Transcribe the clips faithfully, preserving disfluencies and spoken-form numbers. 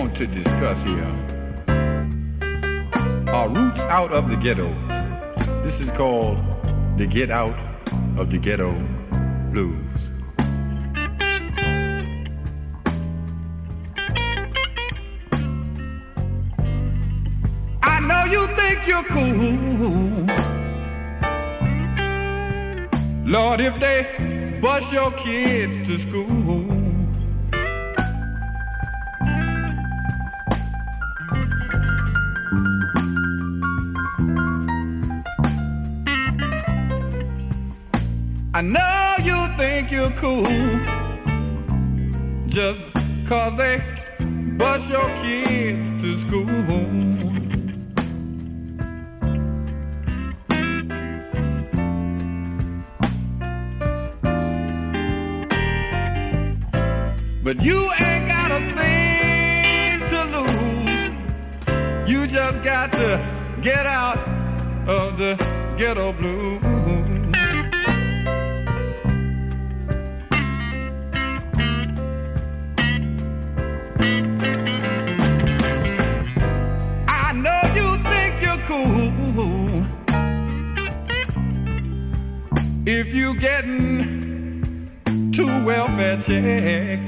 want to discuss here are roots out of the ghetto. This is called the Get Out of the Ghetto Blues. I know you think you're cool, Lord, if they bus your kids to school. I know you think you're cool just 'cause they bus your kids to school. But you ain't got a thing to lose. You just got to get out of the ghetto blues. I know you think you're cool if you getting two welfare checks.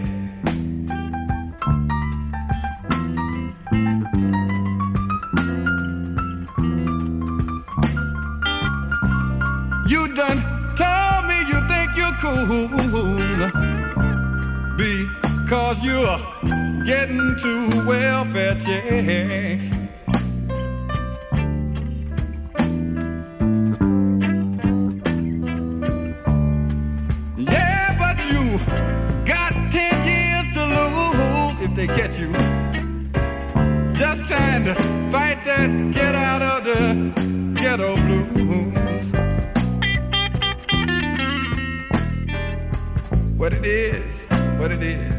You done told me you think you're cool because you're getting two welfare checks. Yeah, but you got ten years to lose if they catch you just trying to fight that get out of the ghetto blues. What it is, what it is.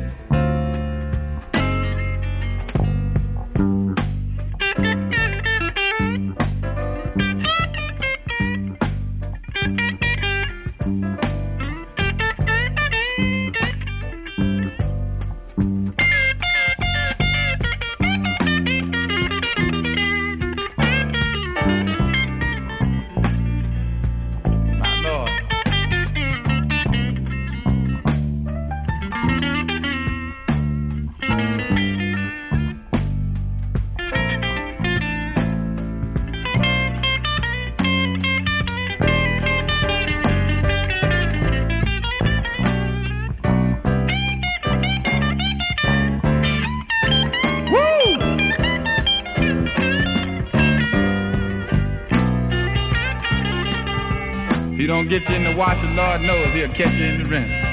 He don't get you in the wash, the Lord knows he'll catch you in the rinse.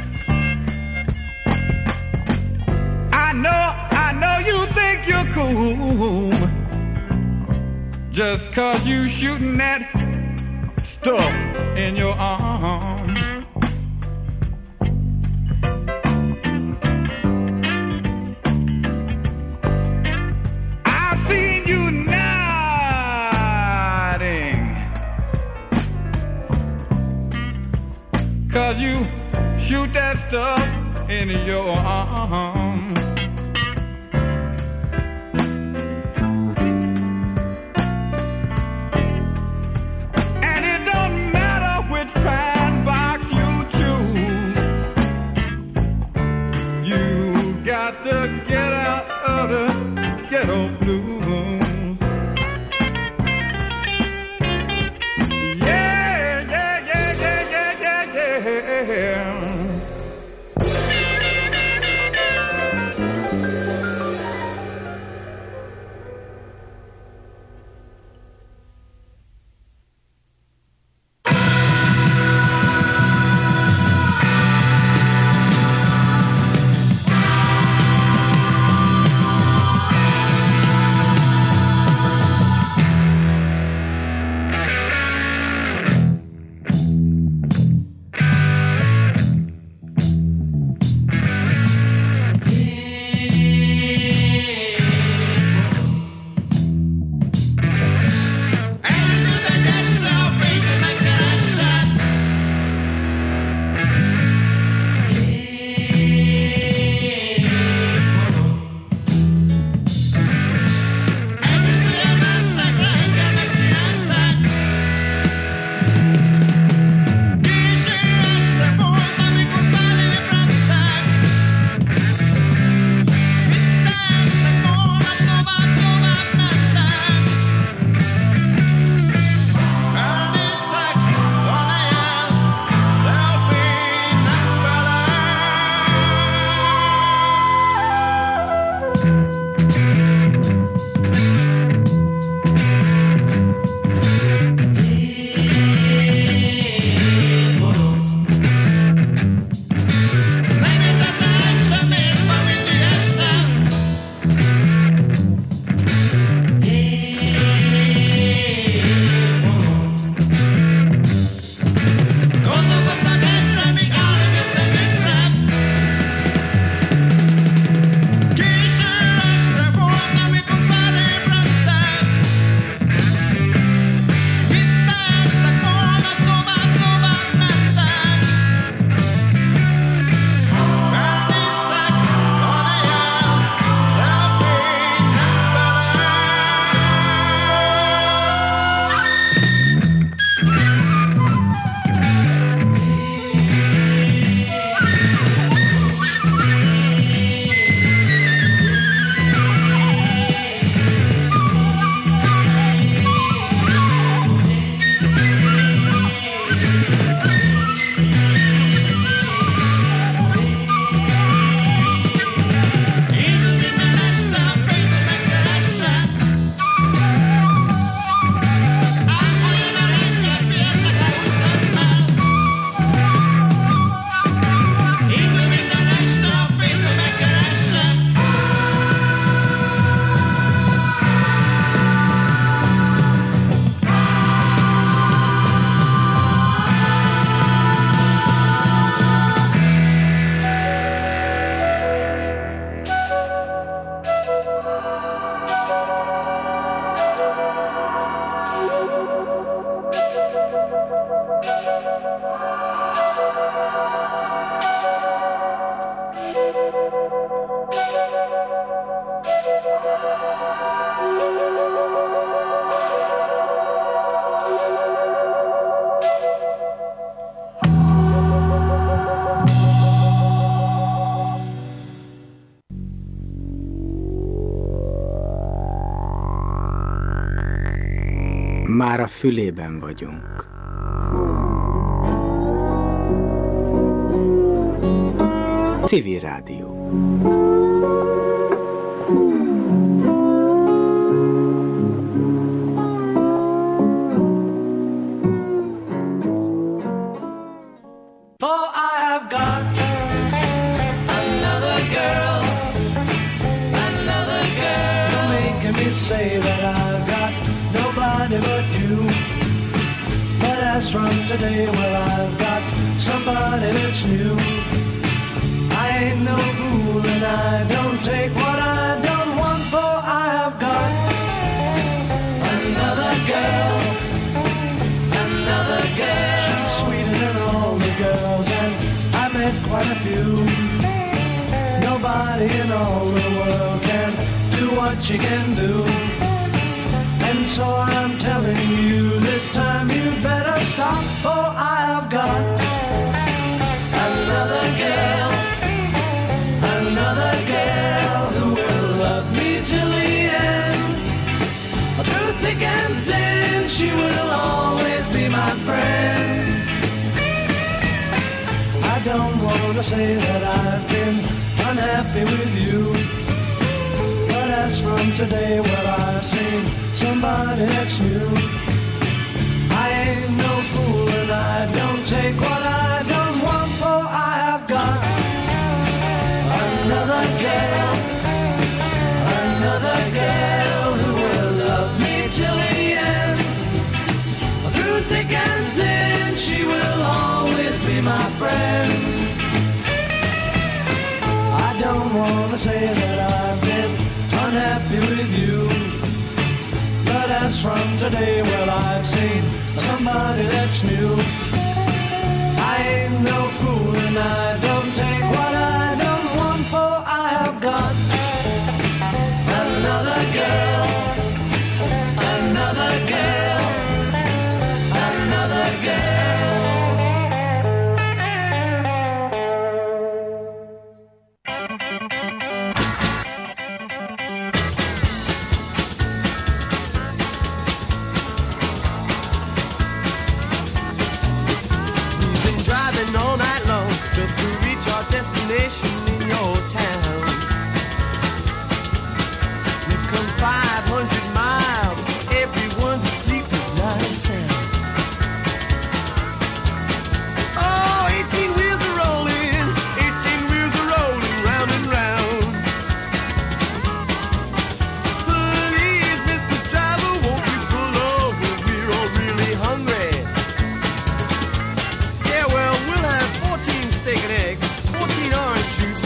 I know, I know you think you're cool just 'cause you shooting that stuff in your arm. I've seen you nodding 'cause you shoot that stuff in your arm. And it don't matter which pine box you choose, you got to get out of the ghetto blues. Már a fülében vagyunk. Civil Rádió. Say that I've got nobody but you. But as from today, well, I've got somebody that's new. I ain't no fool and I don't take what I don't want, for I have got another girl, another girl. She's sweeter than all the girls, and I met quite a few. Nobody in all the world can do what you can do. And so I'm telling you, this time you better stop, for I have got another girl, another girl who will love me till the end. Through thick and thin, she will always be my friend. I don't want to say that I've been unhappy with you, but as from today, well, I've seen somebody that's new. I ain't no fool and I don't take what I don't want, for I have got another girl, another girl who will love me till the end. Through thick and thin, she will always be my friend. I don't want to say that I've been unhappy with you, but as from today, well, I've seen somebody that's new. I ain't no fool and I don't take what I don't want, for I have got another girl, another girl, another girl. Just to reach our destination in your town. We've come five hundred miles, everyone's asleep, there's not a sound. Oh, eighteen wheels are rolling, eighteen wheels are rolling round and round. Please, Mister Driver, won't you pull over, we're all really hungry. Yeah, well, we'll have fourteen steak and eggs, fourteen orange juice,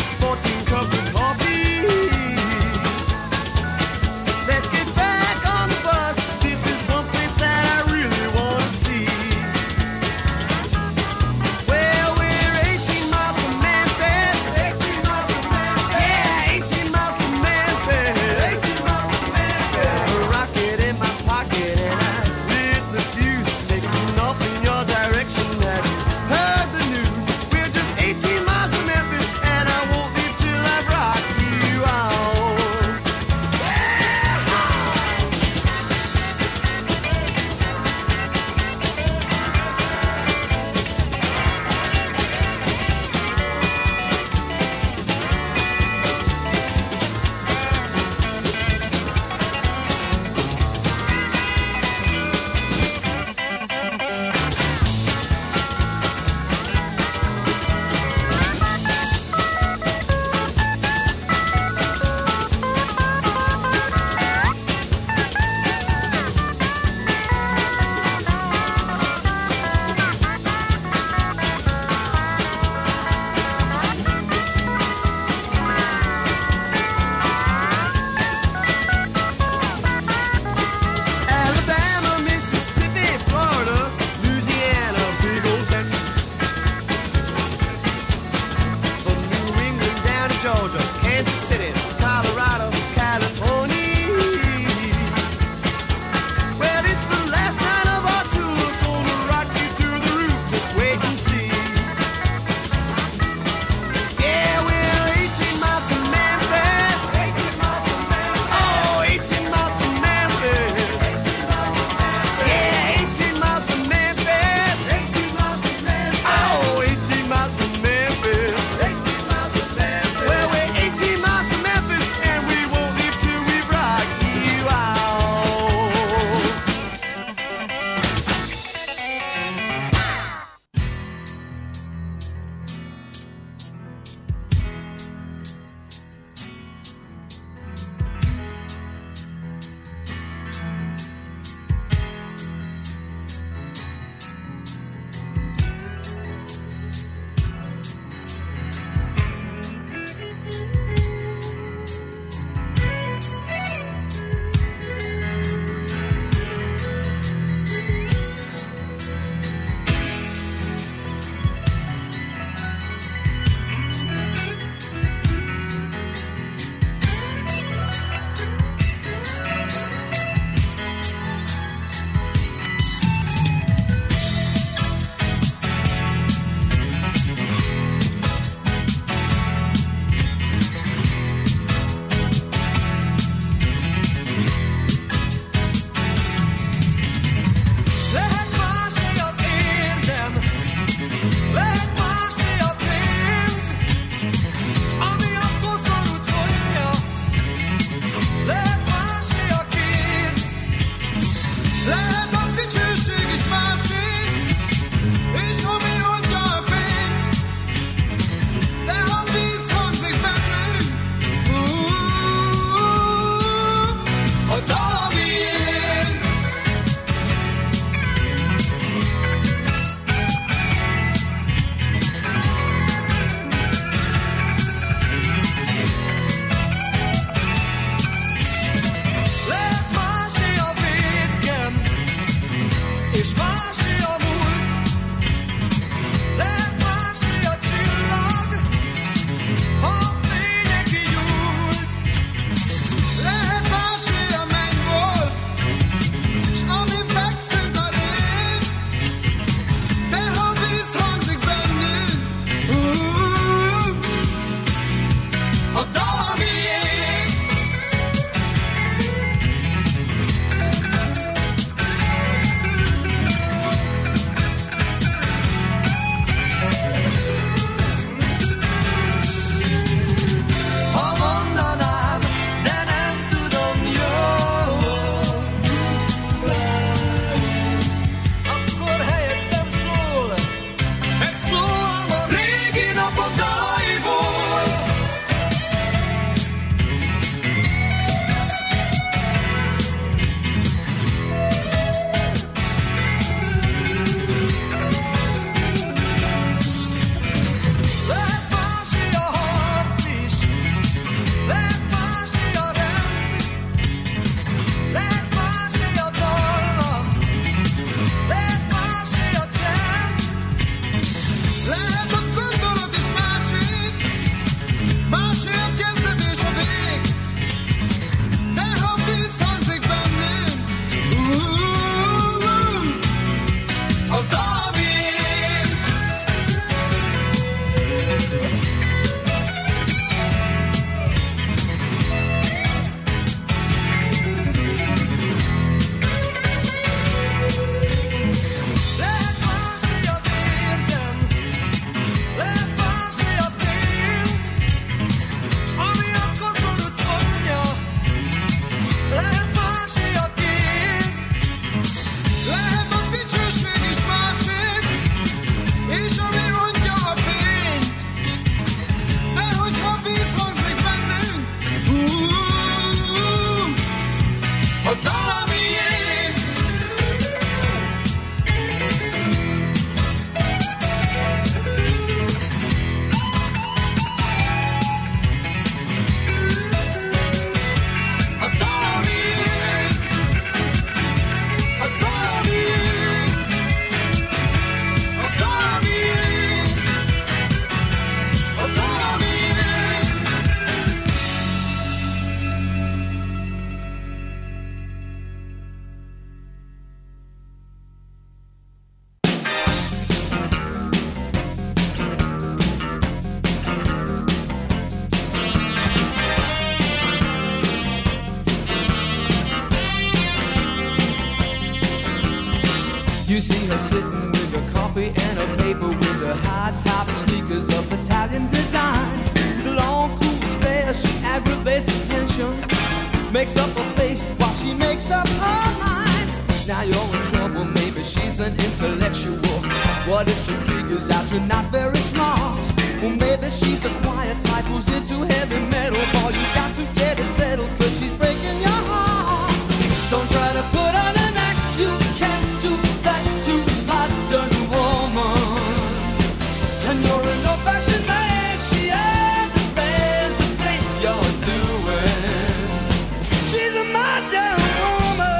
You see her sitting with a coffee and a paper with her high-top sneakers of Italian design. The long, cool stare, she aggravates attention, makes up her face while she makes up her mind. Now you're in trouble, maybe she's an intellectual. What if she figures out you're not very smart? Well, maybe she's the quiet type who's into heavy metal. Boy, you got to get it settled, cause she's breaking your heart. Don't try to put on an act, you can't do that to modern woman. And you're an old-fashioned man, she understands the things you're doing. She's a modern woman.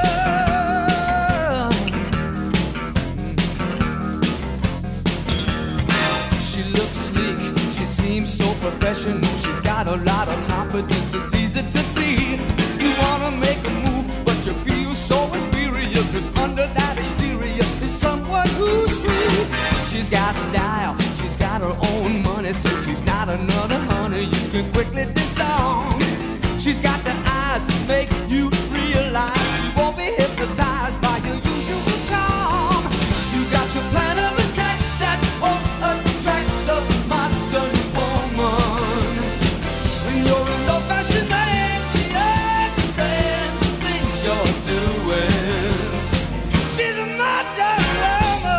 She looks sleek, she seems so professional. She's got a lot of confidence, it's easy to see. You wanna make a move, but you feel so inferior, cause under that exterior is someone who's free. She's got style, she's got her own money, so she's not another honey you can quickly disarm. She's got the eyes that make you realize she won't be hypnotized by your usual charm. You got your plan of attack that won't attract the modern woman. When you're an old-fashioned man, she understands the things you're doing. She's a modern woman.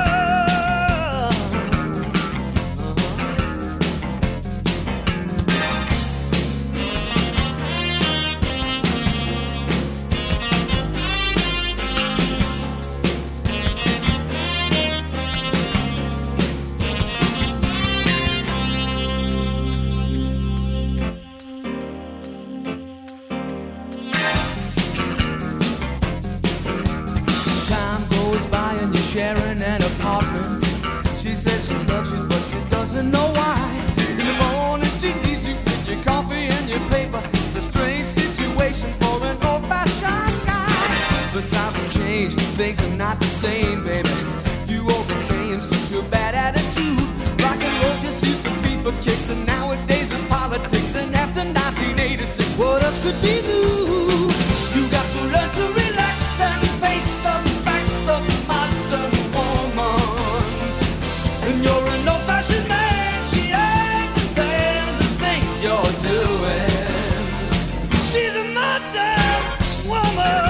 Time goes by and you're sharing an apartment. She says she loves you, but she doesn't know why. In the morning she leaves you with your coffee and your paper. It's a strange situation for an old-fashioned guy. But times have changed, things are not the same, baby. You overcame such a bad attitude. Rock and roll just used to be for kicks, and nowadays it's politics. And after nineteen eighty-six, what else could be new? You got to learn to relax and face the facts of modern woman. And you're an old-fashioned man, she understands the things you're doing. She's a modern woman.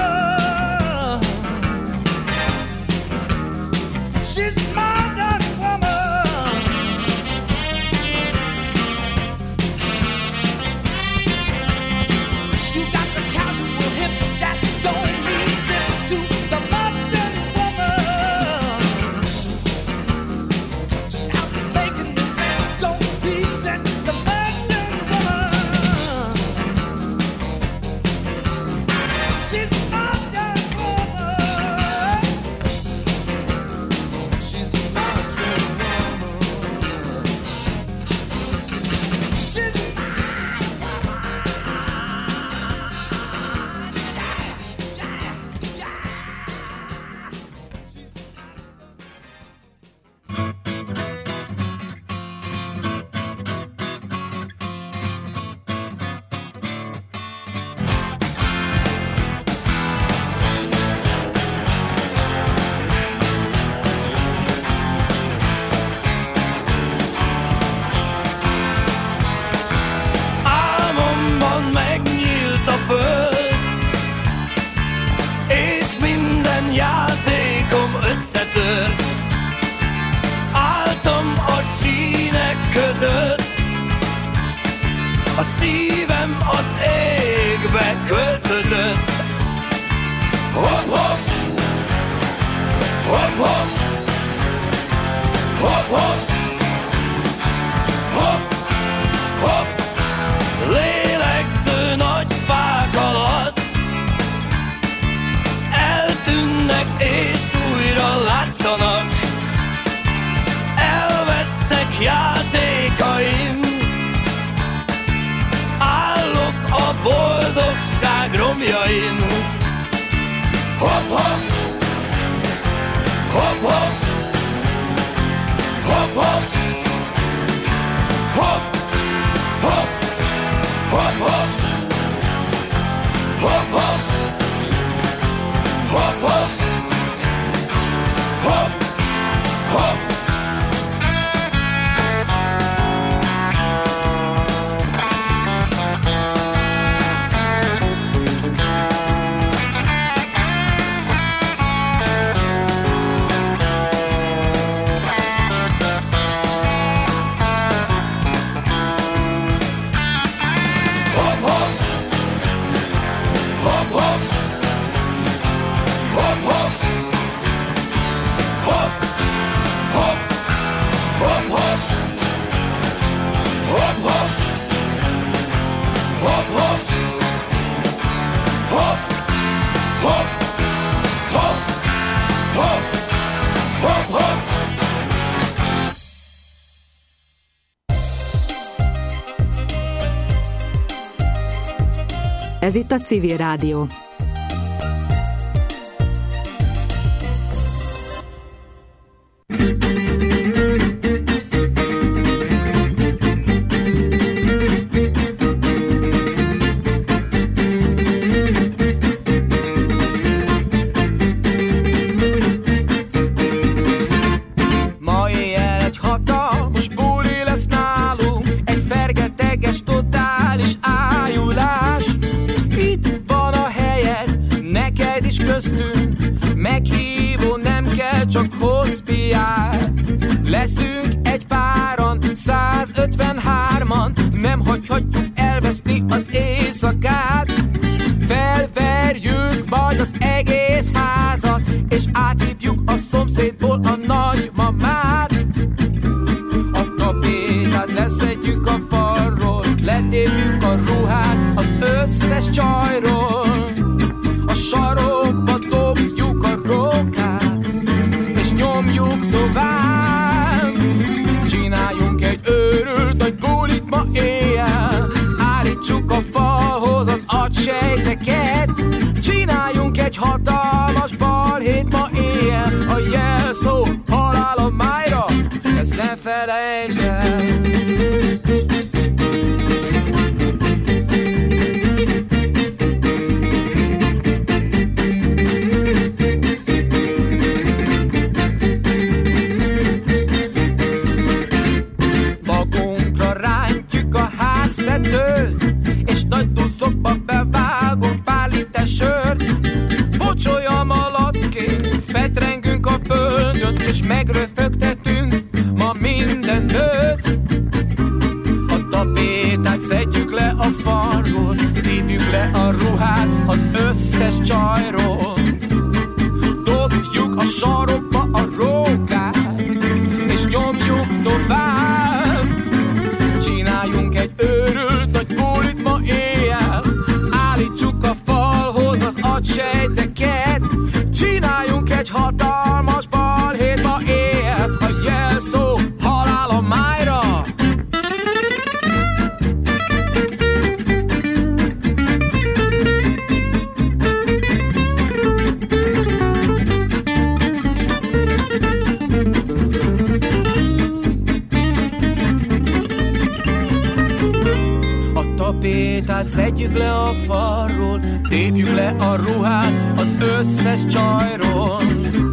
She's a modern woman. You got the casual hip that don't listen to the modern woman. Stop making the man don't resent the modern woman. She's a modern woman. She's a modern woman. She's a Álmomban megnyílt a föld, és minden játékom összetört. Álltam a sínek között, a szívem az égbe költözött. Hopp, hopp, hopp, hopp, hopp, hopp, hopp, hopp. Lélegző nagy fák alatt eltűnnek és újra látszanak. Elvesztek játékaim, állok a boldogság romjain. Hopp, hopp, hopp, hopp, hopp, hopp, hopp, hopp, hopp, hopp, hopp, hopp, hopp, hopp, Ez itt a Civil Rádió. Meghívó nem kell, csak hospiál. Leszünk egy páran, százötvenhárman, nem hagyhatjuk elveszni az éjszakát. Felverjük majd az egész házat, és áthívjuk a szomszédból a nagymamát. A tapétát leszedjük a falról, letépjük a ruhát az összes csajról. A sarokba dobjuk a rókát, és nyomjuk tovább. Csináljunk egy őrült nagy bulit ma éjjel, állítsuk a falhoz az agysejteket. Csináljunk egy hatalmas balhét ma éjjel, a jelszó halál a májra, ezt ne felejtsd el. És nagy duszokba bevágunk pár liter sört. Bocsolyam a lackét, fetrengünk a földön, és megröfögtetünk ma minden nőt. A tapétát szedjük le a falról, tépjük le a ruhát az összes csajról. Dobjuk a sarokba a rókát, és nyomjuk tovább. Csináljunk egy őrült nagy bulit ma éjjel, állítsuk a falhoz az agysejteket. Csináljunk egy hatalmas balhét ma éjjel, a jelszó halál a májra. Tapétát szedjük le a falról, tépjük le a ruhát az összes csajról.